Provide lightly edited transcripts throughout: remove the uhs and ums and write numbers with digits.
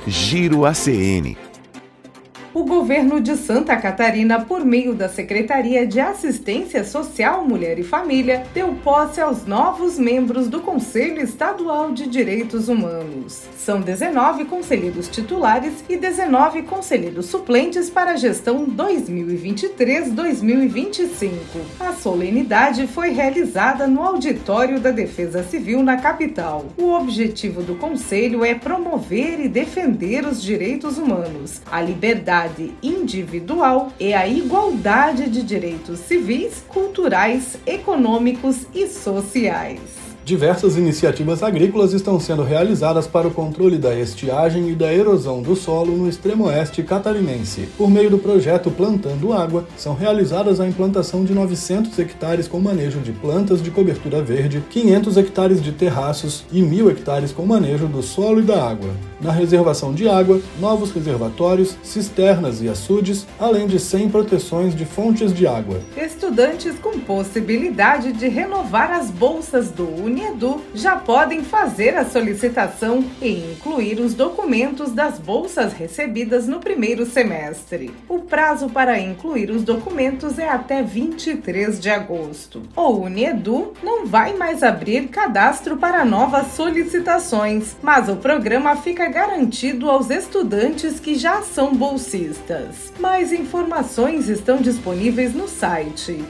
Giro ACN. O governo de Santa Catarina, por meio da Secretaria de Assistência Social, Mulher e Família, deu posse aos novos membros do Conselho Estadual de Direitos Humanos. São 19 conselheiros titulares e 19 conselheiros suplentes para a gestão 2023-2025. A solenidade foi realizada no auditório da Defesa Civil na capital. O objetivo do Conselho é promover e defender os direitos humanos, a liberdade individual e a igualdade de direitos civis, culturais, econômicos e sociais. Diversas iniciativas agrícolas estão sendo realizadas para o controle da estiagem e da erosão do solo no extremo oeste catarinense. Por meio do projeto Plantando Água, são realizadas a implantação de 900 hectares com manejo de plantas de cobertura verde, 500 hectares de terraços e 1.000 hectares com manejo do solo e da água. Na reservação de água, novos reservatórios, cisternas e açudes, além de 100 proteções de fontes de água. Estudantes com possibilidade de renovar as bolsas do UniEdu já podem fazer a solicitação e incluir os documentos das bolsas recebidas no primeiro semestre. O prazo para incluir os documentos é até 23 de agosto. O UniEdu não vai mais abrir cadastro para novas solicitações, mas o programa fica garantido aos estudantes que já são bolsistas. Mais informações estão disponíveis no site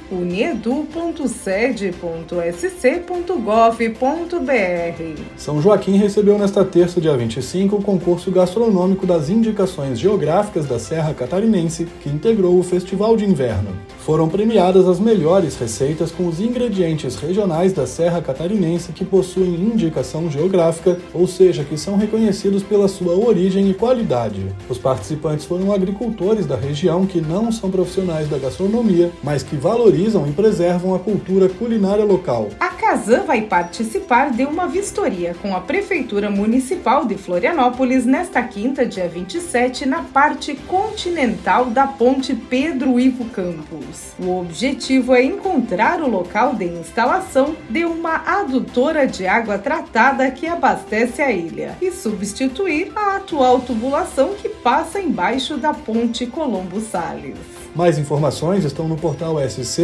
uniedu.sede.sc.gov.br. São Joaquim recebeu nesta terça, dia 25, o concurso gastronômico das indicações geográficas da Serra Catarinense, que integrou o Festival de Inverno. Foram premiadas as melhores receitas com os ingredientes regionais da Serra Catarinense que possuem indicação geográfica, ou seja, que são reconhecidos pela sua origem e qualidade. Os participantes foram agricultores da região que não são profissionais da gastronomia, mas que valorizam e preservam a cultura culinária local. A Casan vai participar de uma vistoria com a Prefeitura Municipal de Florianópolis nesta quinta, dia 27, na parte continental da Ponte Pedro Ivo Campos. O objetivo é encontrar o local de instalação de uma adutora de água tratada que abastece a ilha e substituir a atual tubulação que passa embaixo da Ponte Colombo Salles. Mais informações estão no portal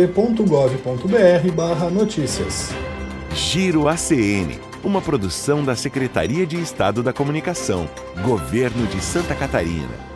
sc.gov.br/notícias. Giro ACN, uma produção da Secretaria de Estado da Comunicação, Governo de Santa Catarina.